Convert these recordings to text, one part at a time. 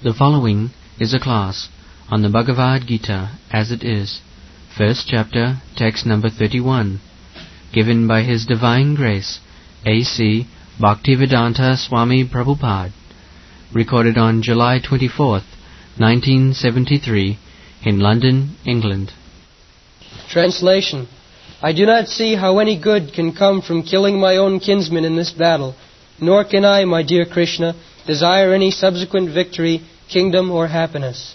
The following is a class on the Bhagavad Gita as it is, first chapter, text number 31, given by His Divine Grace, A.C. Bhaktivedanta Swami Prabhupada, recorded on July 24th, 1973, in London, England. Translation. I do not see how any good can come from killing my own kinsmen in this battle, nor can I, my dear Krishna, desire any subsequent victory, kingdom, or happiness.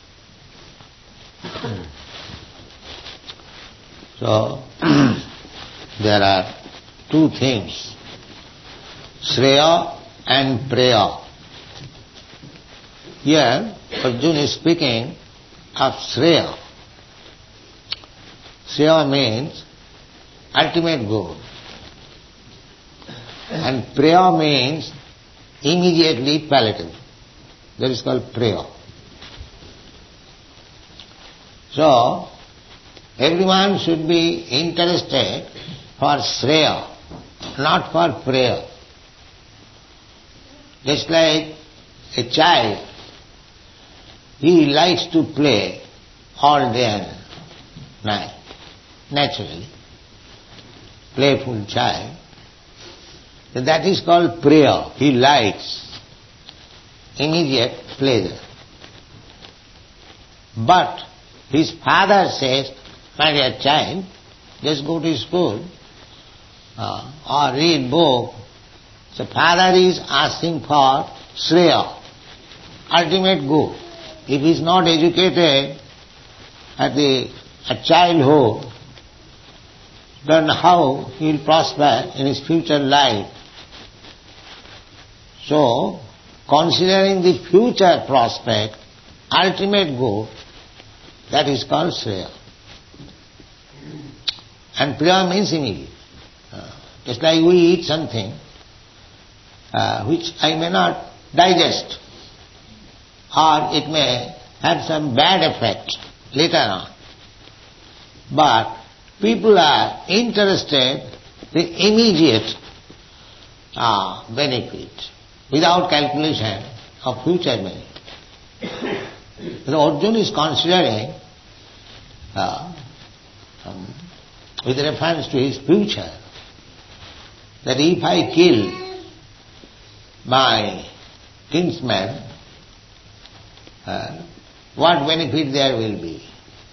So, there are two things, Shreya and Preya. Here, Arjuna is speaking of Shreya. Shreya means ultimate goal. And Preya means immediately palatable. That is called Preya. So, everyone should be interested for Shreya, not for Preya. Just like a child, he likes to play all day and night, naturally. Playful child. That is called Preya. He likes immediate pleasure. But his father says, my dear child, just go to school or read book. So father is asking for Shreya, ultimate good. If he is not educated at childhood, then how he will prosper in his future life? So, considering the future prospect, ultimate good, that is called Shreya. And Priya means immediate. Just like we eat something which I may not digest, or it may have some bad effect later on. But people are interested in the immediate benefit, without calculation of future benefit. So Arjuna is considering, with reference to his future, that if I kill my kinsman, what benefit there will be?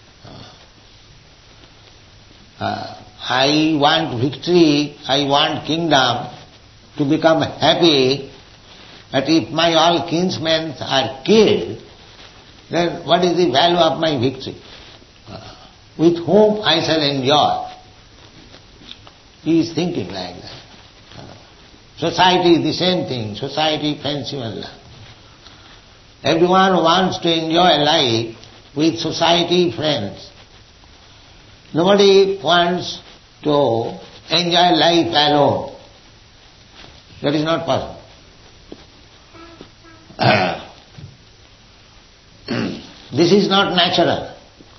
I want victory, I want kingdom to become happy, but if my all kinsmen are killed, then what is the value of my victory? With whom I shall enjoy? He is thinking like that. Society is the same thing, society, friendship and love. Everyone wants to enjoy life with society, friends. Nobody wants to enjoy life alone. That is not possible. This is not natural.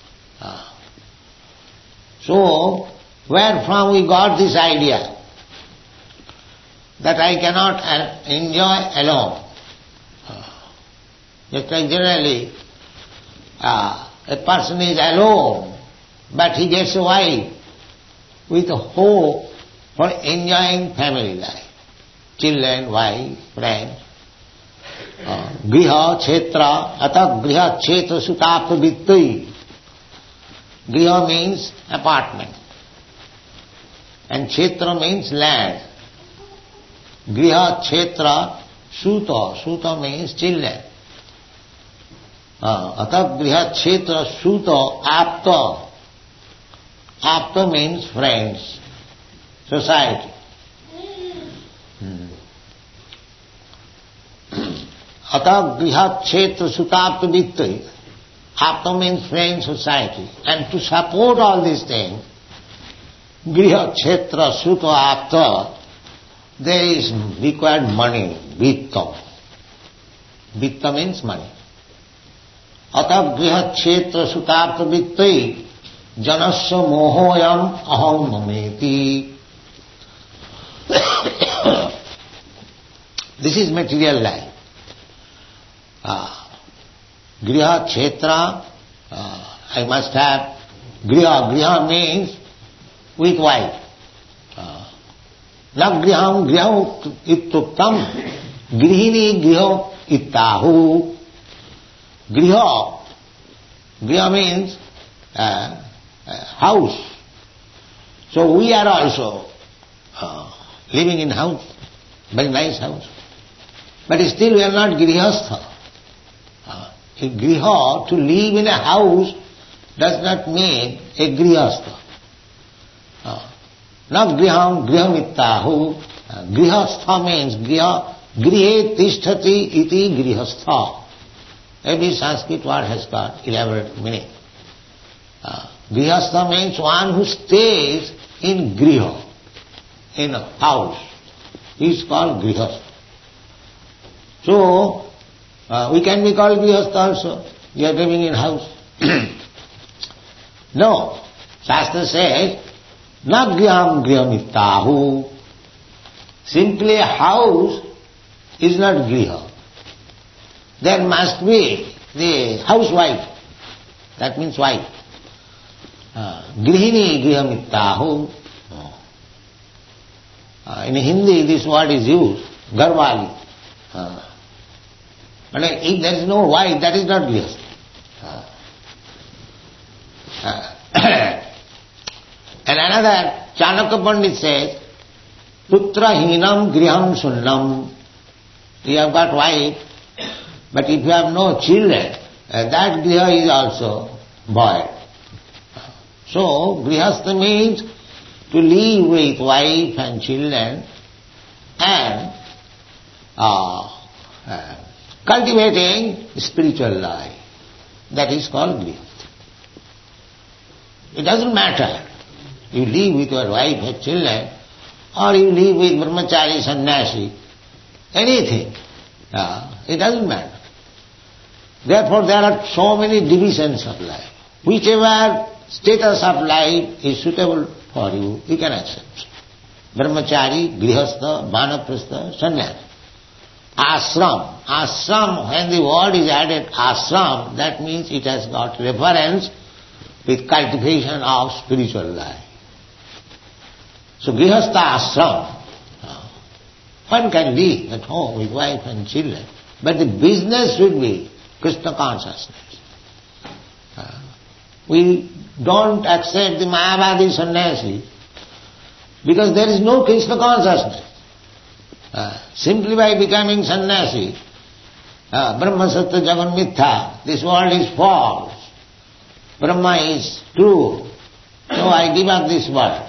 So, where from we got this idea that I cannot enjoy alone? Just like generally, a person is alone, but he gets a wife with hope for enjoying family life. Children, wife, friends. Griha, Kshetra, Atha Griha, Kshetra, Sutapa, Vittai. Griha means apartment. And Kshetra means land. Griha, Kshetra, Suta. Suta means children. Atha Griha, Kshetra, Suta, Apta. Apta means friends, society. Atha Griha, Kshetra, Sutapta, Vittai. Apta means friends, society. And to support all these things, Griha, Kshetra, Suta, Apta, there is required money, Vitta. Vitta means money. Atha Griha, Kshetra, Sutapta, Vittai. Janasya mohoyam aham mameti. This is material life. Griha Kshetra, I must have Griha. Griha means with wife. Na griham griham ittuktam grihini griho ittahu. Griha. Griha means house. So we are also living in house, very nice house. But still we are not grihastha. Griha, to live in a house, does not mean a grihastha. Na griham griham ittahu. Grihastha means grihe tisthati iti grihastha. Every Sanskrit word has got elaborate meaning. Grihastha means one who stays in griha, in a house. He is called grihastha. So, we can be called grihastha also. We are living in house. No. Shastra says, na griham griham ittahu. Simply a house is not griha. There must be the housewife. That means wife. Grihini griham ittahu. In Hindi this word is used, garwali. But if there is no wife, that is not grihastha. And another, Chanakya Pandit says, putra hinam griham sunnam. You have got wife, but if you have no children, that griha is also void. So, grihastha means to live with wife and children and cultivating spiritual life. That is called grihastha. It doesn't matter. You live with your wife and children, or you live with brahmachari, sannyasi, anything. It doesn't matter. Therefore there are so many divisions of life. Whichever status of life is suitable for you, you can accept. Brahmachari, grihastha, vanaprastha, sannyasi. Ashram. Ashram, when the word is added ashram, that means it has got reference with cultivation of spiritual life. So grihastha ashram, one can live at home with wife and children, but the business should be Krishna consciousness. We don't accept the Mayavadi sannyasi because there is no Krishna consciousness. Simply by becoming sannyasi, Brahma Satya Jagan Mithya, this world is false. Brahma is true. So I give up this world.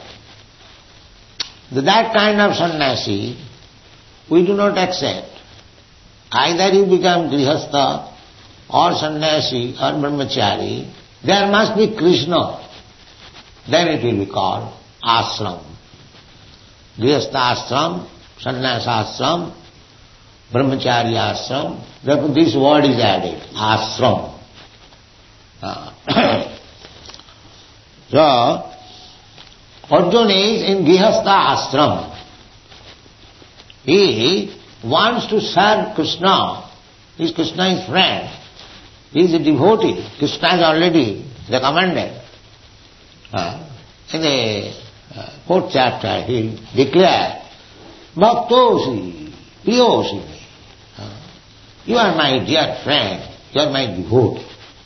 That kind of sannyasi we do not accept. Either you become grihastha or sannyasi or brahmachari, there must be Krishna. Then it will be called ashram. Grihastha ashram, sannyasa ashram, brahmachari ashram. Therefore this word is added, ashram. So, Arjuna is in grihastha ashram. He wants to serve Krishna. Krishna is friend. He is a devotee. Krishna has already recommended. In the 4th chapter he declared, Bhaktosi, Priyosi. You are my dear friend. You are my devotee.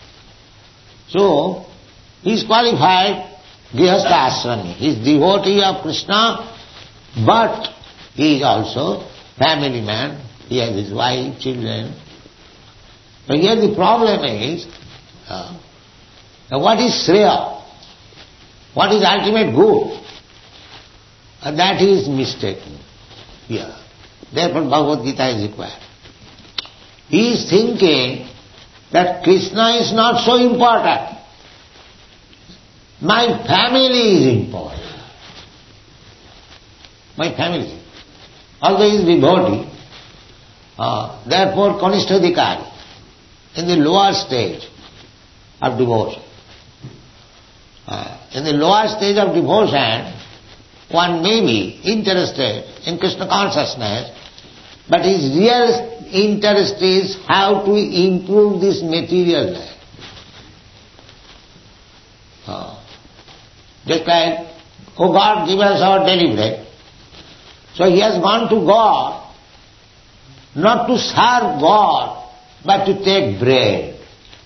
So, he is qualified grihastha ashrami. He is devotee of Krishna, but he is also family man. He has his wife, children. But here the problem is, what is Shreya? What is ultimate good? That is mistaken here. Therefore Bhagavad Gita is required. He is thinking that Krishna is not so important. My family is important. My family. Although he is devotee, therefore Kanishtha in the lower stage of devotion. In the lower stage of devotion, one may be interested in Krishna consciousness, but his real interest is how to improve this material life. Just like, oh God, give us our daily bread. So he has gone to God, not to serve God, but to take bread.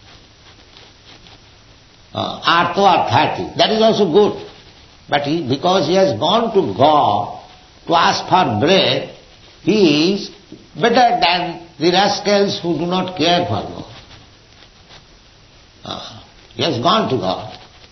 Artho arthati, that is also good. But because he has gone to God to ask for bread, he is better than the rascals who do not care for God. He has gone to God.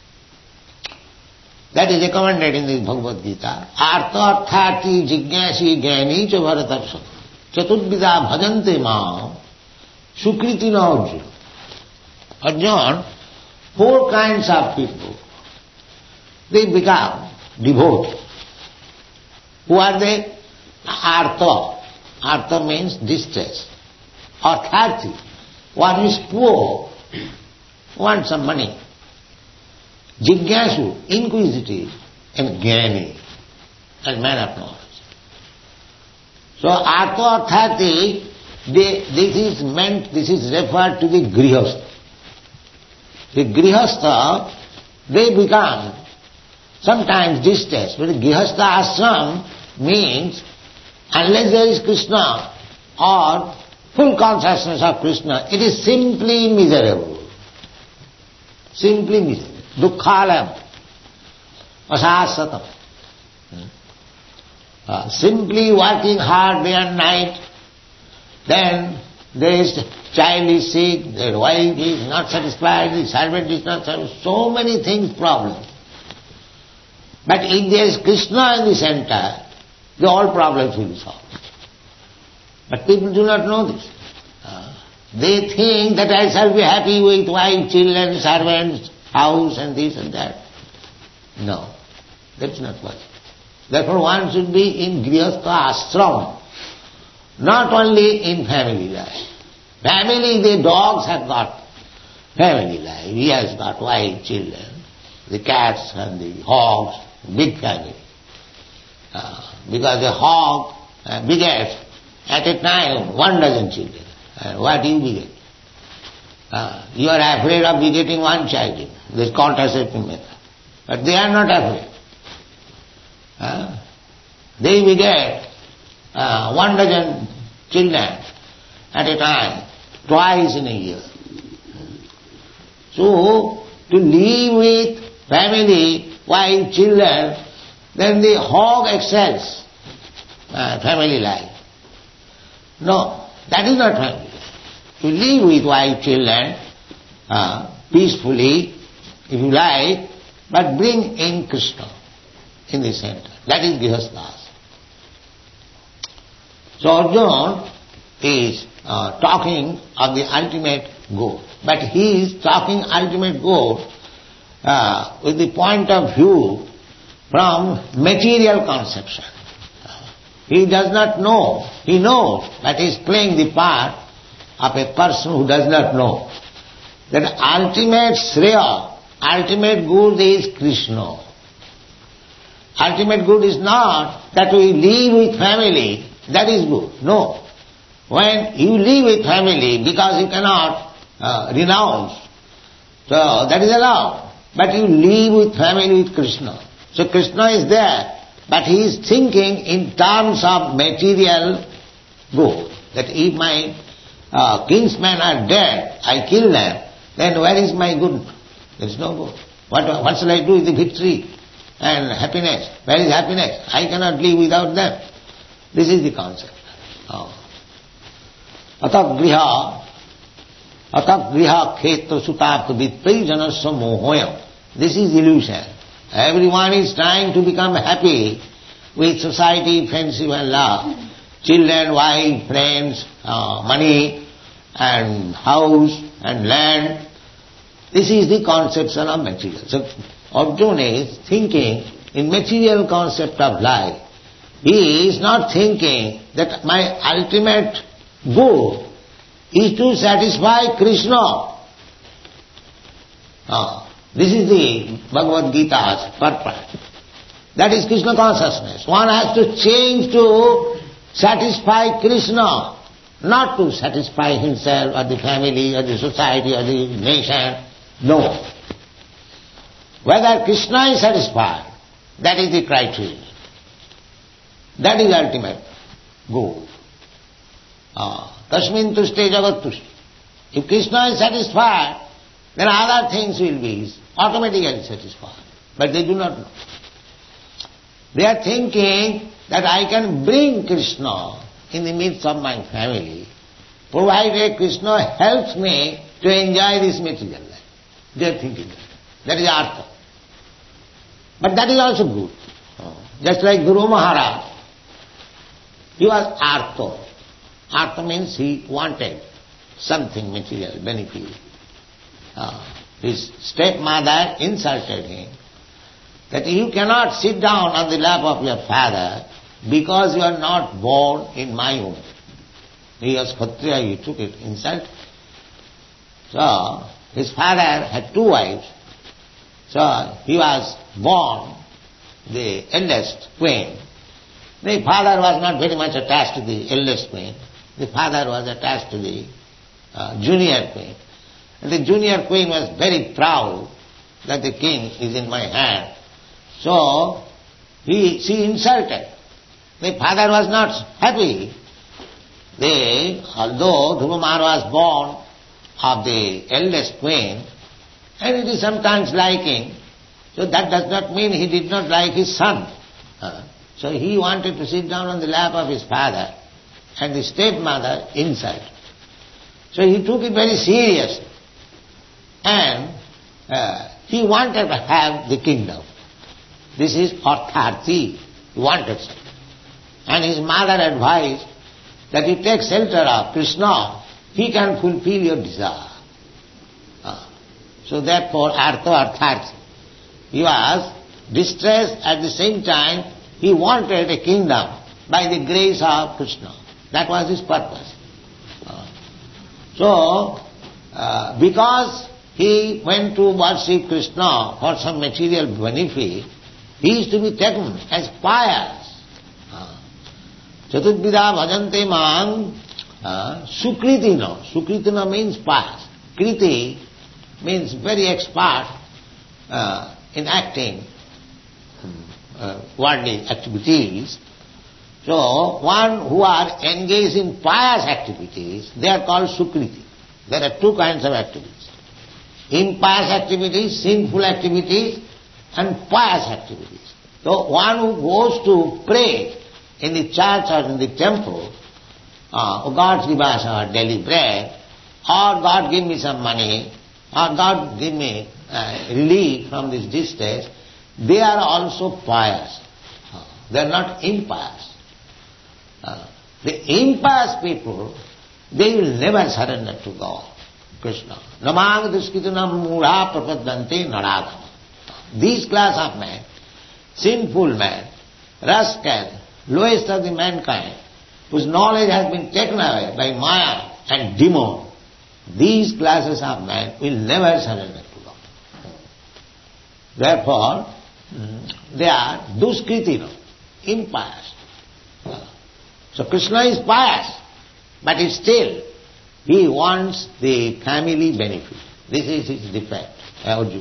That is recommended in the Bhagavad Gita. Artha arthati jignasi jnani cha bharatarsa chatudvida bhajante ma sukriti na Arjuna. Arjuna, 4 kinds of people, they become devotees. Who are they? Artha. Artha means distress. Arthati, one is poor, wants some money. Jignasu, inquisitive, and Jnani, and man of knowledge. So Artha arthati, this is referred to the Grihastha. The Grihastha, they become sometimes distressed, but the Grihastha ashram means unless there is Krishna or full consciousness of Krishna, it is simply miserable. Simply miserable. Dukkhalam. Asasatam. Simply working hard day and night, then there is child is sick, their wife is not satisfied, the servant is not satisfied, so many things, problems. But if there is Krishna in the center, the all problems will be solved. But people do not know this. They think that I shall be happy with wife, children, servants, house and this and that. No, that's not possible. Therefore one should be in Grihastha ashram, not only in family life. Family, the dogs have got family life. He has got wife, children, the cats and the hogs, big family. Because the hog begets at a time 1 dozen children. What do you beget? You are afraid of begetting 1 child. This is contraceptive method. But they are not afraid. They beget 1 dozen children at a time, twice in a year. So, to live with family, wife, children, then the hog excels family life. No, that is not family life. To live with wife, children, peacefully, if you like, but bring in Krishna in the center. That is Grihastha. So Arjuna is talking of the ultimate goal. But he is talking ultimate goal with the point of view from material conception. He does not know. He knows, but he is playing the part of a person who does not know. That ultimate Shreya, ultimate good is Krishna. Ultimate good is not that we live with family, that is good. No. When you live with family because you cannot renounce, so that is allowed. But you live with family with Krishna. So Krishna is there, but he is thinking in terms of material good. That if my kinsmen are dead, I kill them, then where is my good? There is no good. What shall I do with the victory and happiness? Where is happiness? I cannot live without them. This is the concept. Atagriha khetra sutapta vittai janasya mohoyam. This is illusion. Everyone is trying to become happy with society, friendship and love. Children, wife, friends, money and house and land. This is the conception of material. So Arjuna is thinking in material concept of life. He is not thinking that my ultimate goal is to satisfy Krishna. This is the Bhagavad Gita's purpose. That is Krishna consciousness. One has to change to satisfy Krishna, not to satisfy himself or the family or the society or the nation. No. Whether Krishna is satisfied, that is the criteria. That is ultimate goal. Tasmin tushte jagat tushte. If Krishna is satisfied, then other things will be automatically satisfied. But they do not know. They are thinking that I can bring Krishna in the midst of my family, provided Krishna helps me to enjoy this material life. They are thinking that. That is artha. But that is also good. Just like Guru Maharaj, he was artha. Artha means he wanted something material, benefit. His stepmother insulted him that you cannot sit down on the lap of your father because you are not born in my womb. He was Kshatriya, he took it, insult. So, his father had 2 wives. So, he was born the eldest queen. The father was not very much attached to the eldest queen. The father was attached to the junior queen. And the junior queen was very proud that the king is in my hand. So, she insulted. The father was not happy. Although Dhruva Maharaj was born of the eldest queen, and it is sometimes liking, so that does not mean he did not like his son. So he wanted to sit down on the lap of his father, and the stepmother insulted. So he took it very seriously. And he wanted to have the kingdom. This is artharthi. He wanted so. And his mother advised that you take shelter of Krishna, he can fulfill your desire. So therefore, artharthi. He was distressed, at the same time he wanted a kingdom by the grace of Krishna. That was his purpose. Because he went to worship Krishna for some material benefit, he is to be taken as pious. Chaturvidha bhajante mang sukritina. Sukritina means pious. Kriti means very expert in acting worldly activities. So, one who are engaged in pious activities, they are called sukriti. There are 2 kinds of activities. Impious activities, sinful activities, and pious activities. So, one who goes to pray in the church or in the temple, oh God give us our daily bread, or God give me some money, or God give me relief from this distress, they are also pious. They are not impious. The impious people, they will never surrender to God, Krishna. Namang duskitunam mudha prapadante naragama. These class of men, sinful men, rascal, lowest of the mankind, whose knowledge has been taken away by Maya and demon, these classes of men will never surrender to God. Therefore, they are duskritina, impious. So Krishna is pious, but still he wants the family benefit. This is his defect, Arjuna.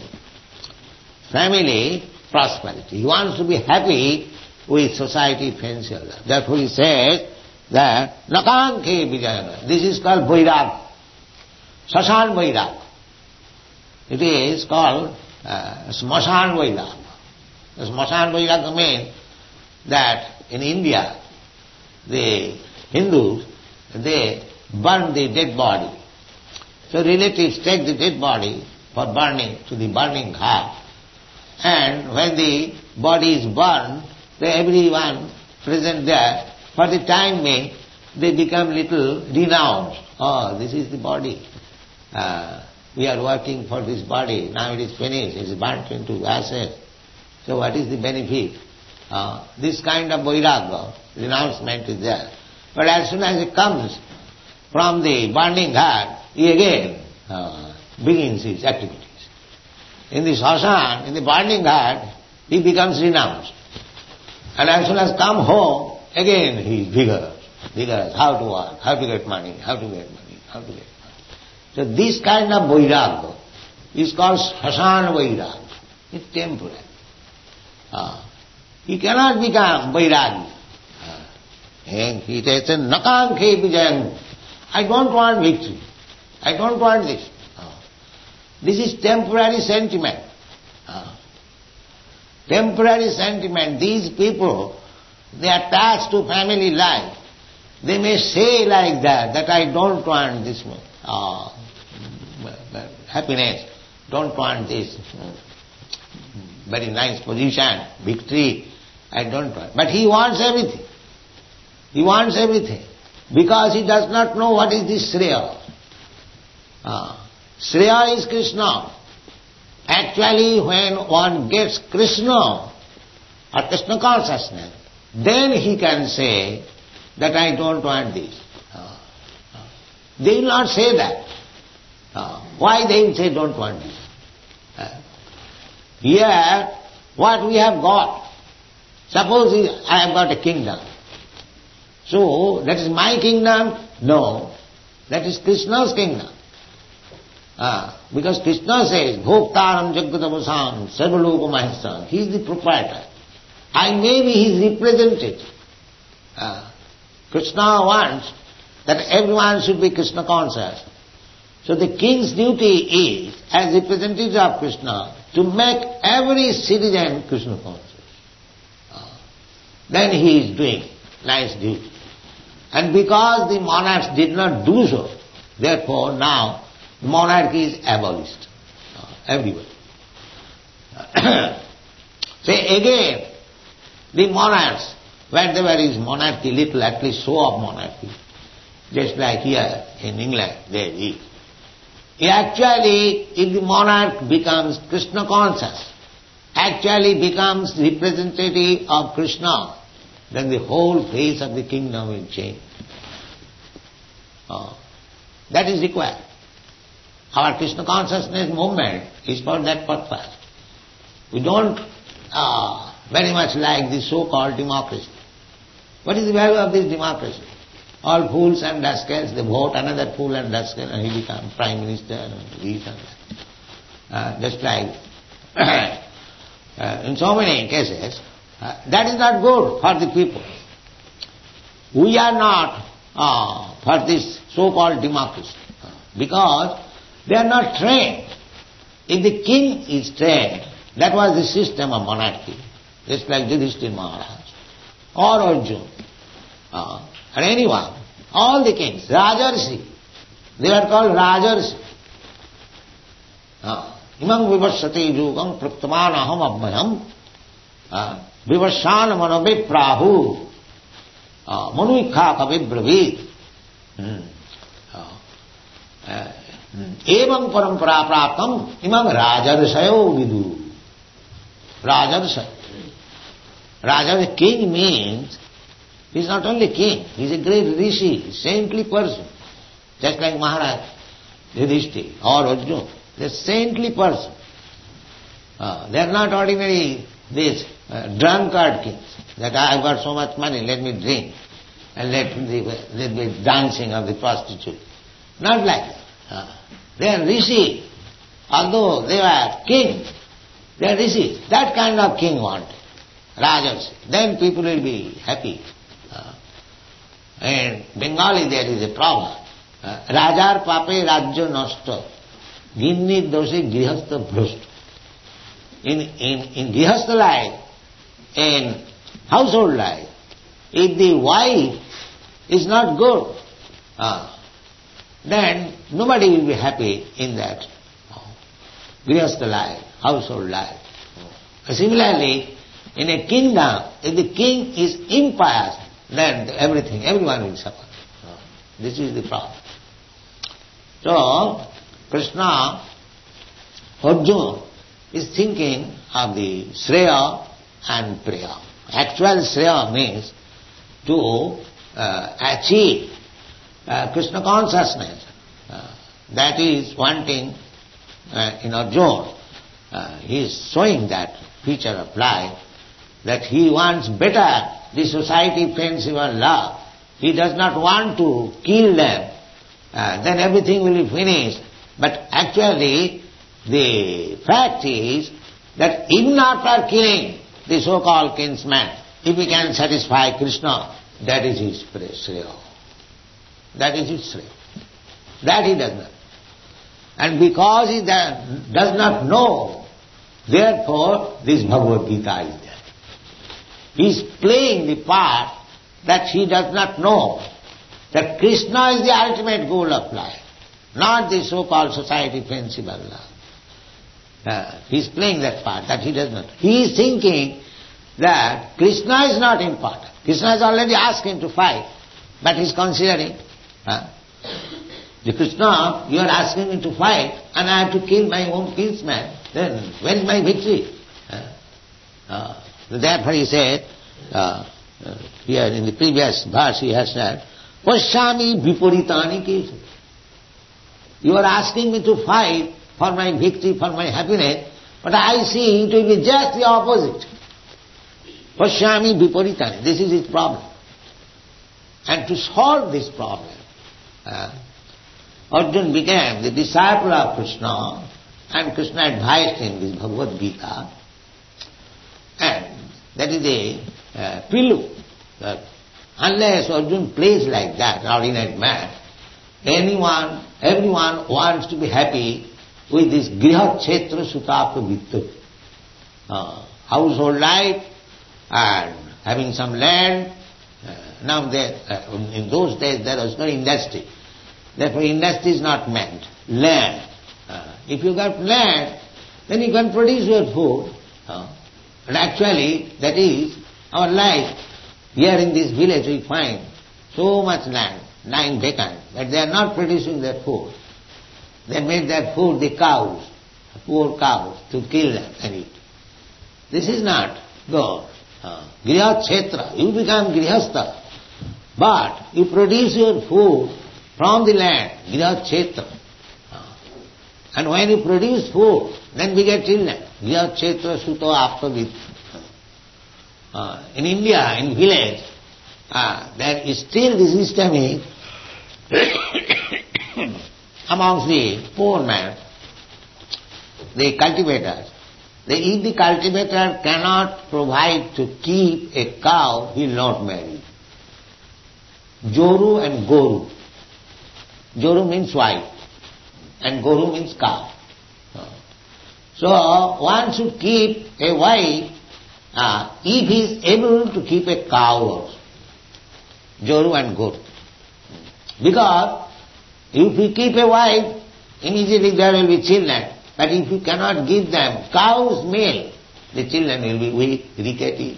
Family prosperity. He wants to be happy with society, friends, and all. Therefore he says that Nakanke Vijayana. This is called Vairag. Sashan Vairag. It is called Smashan Vairag. Smashan Vairag means that in India, the Hindus, they burn the dead body. So relatives take the dead body for burning to the burning ghat. And when the body is burned, everyone present there, for the time being, they become little renounced. Oh, this is the body. We are working for this body. Now it is finished. It is burnt into ashes. So what is the benefit? This kind of vairagya, renouncement is there. But as soon as it comes from the burning ghat, he again begins his activities. In the Shashan, in the burning ghat, he becomes renounced. And as soon as come home, again he is vigorous. vigorous, how to work, how to get money, how to get money, how to get money. So this kind of vairagya is called sasana vairagya. It's temporary. He cannot become vairagya. And he says, nakankhe vijayam. I don't want victory. I don't want this. This is temporary sentiment. Temporary sentiment. These people, they are attached to family life. They may say like that I don't want this happiness, don't want this very nice position, victory, I don't want. But he wants everything. He wants everything. Because he does not know what is the Shreya. Shreya is Krishna. Actually, when one gets Krishna, or Krishna consciousness, then he can say that I don't want this. They will not say that. Why they will say don't want this? Here, what we have got, suppose I have got a kingdom. So, that is my kingdom? No. That is Krishna's kingdom. Because Krishna says, Bhoktaram Jagatavasam Sarvaloka Mahesam. He is the proprietor. I may be his representative. Krishna wants that everyone should be Krishna conscious. So the king's duty is, as representative of Krishna, to make every citizen Krishna conscious. Then he is doing nice duty. And because the monarchs did not do so, therefore now monarchy is abolished everywhere. Say again, the monarchs, when there is monarchy, little at least show of monarchy, just like here in England there is. Actually, if the monarch becomes Krishna conscious, actually becomes representative of Krishna, then the whole face of the kingdom will change. That is required. Our Krishna consciousness movement is for that purpose. We don't very much like the so-called democracy. What is the value of this democracy? All fools and rascals, they vote another fool and rascal and he becomes prime minister and this and that. Just like in so many cases, that is not good for the people. We are not for this so-called democracy because they are not trained. If the king is trained, that was the system of monarchy, just like Yudhishthira Maharaj or Arjuna or anyone, all the kings, Rajarsi, they are called Rajarsi. Imam vivasati yugam praptamanaham abhayam vivasana manaviprahu manuikha kavibravid evam parampara praptam imam rajarsayo vidu. Rajarsayo. Raja, king means, he is not only king, he is a great rishi, saintly person. Just like Maharaj, Yudhishthira or Arjuna, they are saintly person. They are not ordinary, these drunkard kings, that I have got so much money, let me drink, and let me dancing of the prostitute. Not like that. They are rishi. Although they are king, they are rishi. That kind of king wanted. Rajas. Then people will be happy. In Bengali there is a problem. Rajar pape rajya nashta. Ginni doshi grihastha bhrashta. In grihastha life, in household life, if the wife is not good, then nobody will be happy in that grihastha life, household life. Similarly, in a kingdom, if the king is impious, then everyone will suffer. This is the problem. So, Krishna, Arjuna, is thinking of the Shreya and Priya. Actual Shreya means to achieve Krishna consciousness. That is wanting in Arjuna. He is showing that feature of life, that he wants better, the society friends even love. he does not want to kill them, then everything will be finished. But actually, the fact is that even after killing the so-called kinsman, if he can satisfy Krishna, that is his Shreya. That is his Shreya. That he does not. And because he does not know, therefore this Bhagavad Gita is there. He is playing the part that he does not know that Krishna is the ultimate goal of life, not the so-called society principle. He is playing that part that he does not. He is thinking that Krishna is not important. Krishna has already asked him to fight, but he is considering, the Krishna, you are asking me to fight and I have to kill my own kinsman, then where is my victory? Therefore he said, here in the previous verse he has said, Pashyami viparitani kesu. You are asking me to fight for my victory, for my happiness, but I see it will be just the opposite. Pashyami viparitani. This is his problem. And to solve this problem, Arjuna became the disciple of Krishna, and Krishna advised him this Bhagavad Gita, and that is a pilu. Unless Arjuna plays like that, ordinary man, everyone wants to be happy with this griha kshetra sutapa vittu. Household life and having some land. Now in those days there was no industry. Therefore industry is not meant. Land. If you got land, then you can produce your food. And actually that is our life. Here in this village we find so much land, 9 vacant, but they are not producing their food. They made their food the cows, poor cows, to kill them and eat. This is not good. Griha kshetra, you become grihastha, but you produce your food from the land, griha kshetra. And when you produce food, then we get children. Griha kshetra suto apavit. In India, in village, there is still the system is amongst the poor men, the cultivators. If the cultivator cannot provide to keep a cow, he will not marry. Joru and Goru. Joru means wife and Goru means cow. So one should keep a wife if he is able to keep a cow also. Joru and Goru. Because if you keep a wife, immediately there will be children. But if you cannot give them cow's milk, the children will be weak, rickety,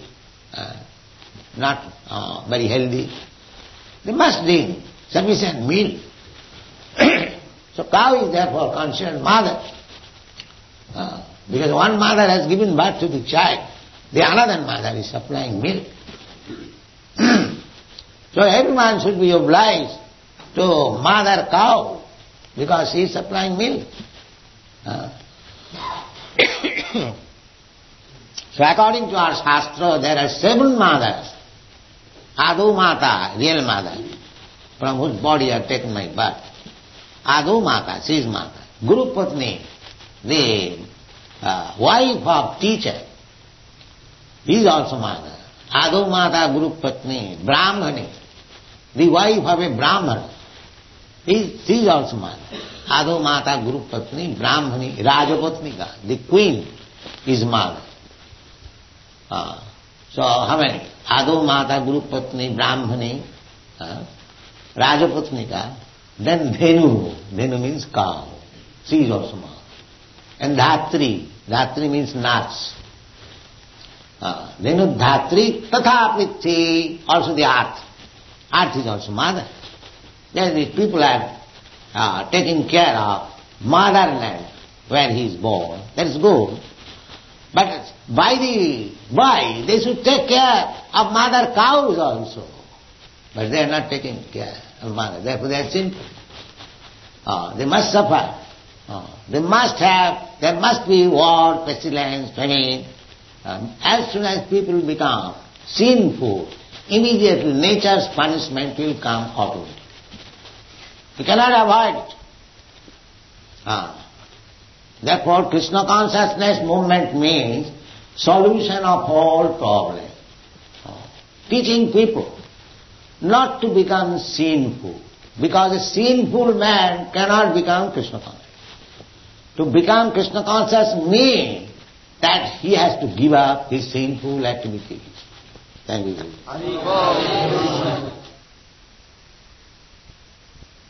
not very healthy. They must drink sufficient milk. So cow is therefore considered mother. Because one mother has given birth to the child, the another mother is supplying milk. So everyone should be obliged to mother cow because she is supplying milk. So according to our Shastra, there are 7 mothers. Adu Mata, real mother, from whose body I have taken my birth. Adu Mata, she is mother. Guru Patni, the wife of teacher, he is also mother. Adu Mata Guru Patni, Brahmani, the wife of a Brahman, she is also mother. Adu Mata Guru Patni, Brahmani, Rajapatnika, the queen is mother. So how many? Adu Mata Guru Patni, Brahmani, Rajapatnika, then Dhenu, Dhenu means cow, she is also mother. And Dhatri, Dhatri means nuts. Dhenu Dhatri, Tatha Prithi, also the earth. Earth is also mother. Then the people are taking care of motherland where he is born. That is good. But why they should take care of mother cows also. But they are not taking care of mother. Therefore they are sinful. They must suffer. There must be war, pestilence, famine. As soon as people become sinful, immediately nature's punishment will come automatically. You cannot avoid it. Therefore, Krishna consciousness movement means solution of all problems. Teaching people not to become sinful, because a sinful man cannot become Krishna conscious. To become Krishna conscious means that he has to give up his sinful activities. Thank you.